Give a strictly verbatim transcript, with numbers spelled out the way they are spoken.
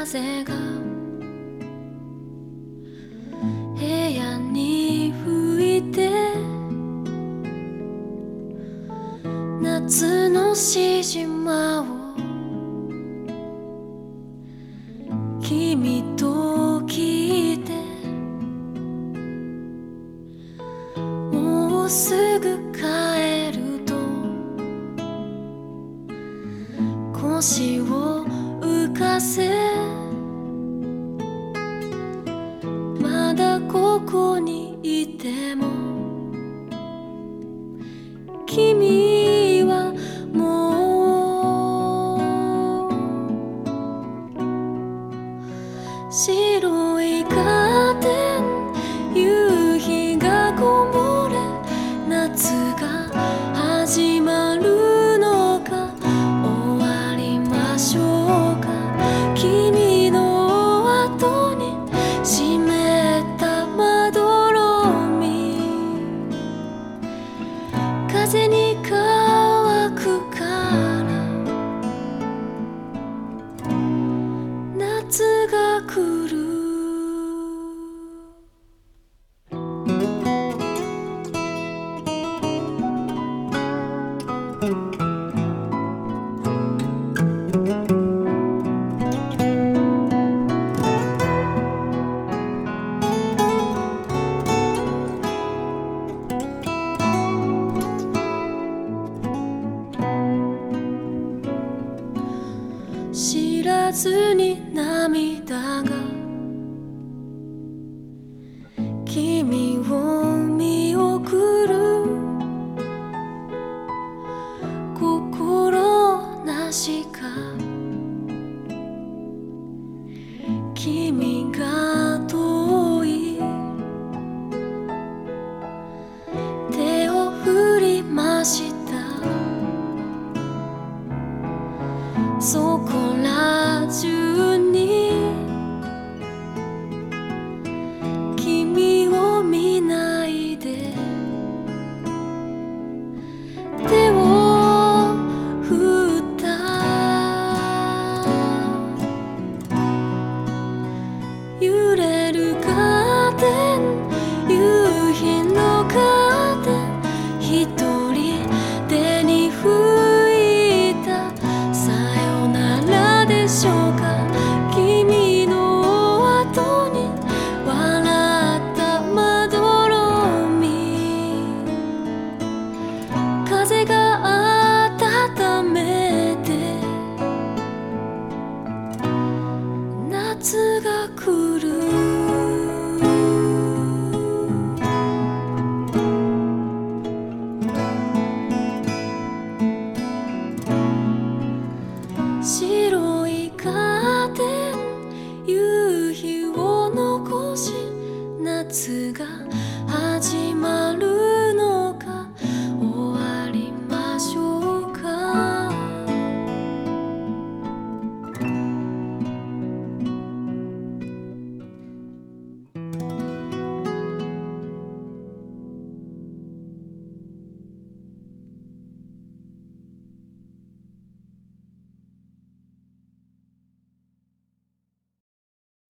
風が部屋に吹いて夏のしじまを君と聞いてもうすぐ帰ると腰を浮かせまだここにいても君はもう白いカーテン夕日がこぼれ夏が始まるのか終わりましょうか君の後に湿ったまどろみ風に乾くから夏が来る知らずに涙が君を見送る心なしか君が遠い手を振りましたそこら中に君を見ないで手を振った揺れるカーテン夕日のカーテン一人手に吹いたさよならでしょうか君の後に笑ったまどろみ風が温めて夏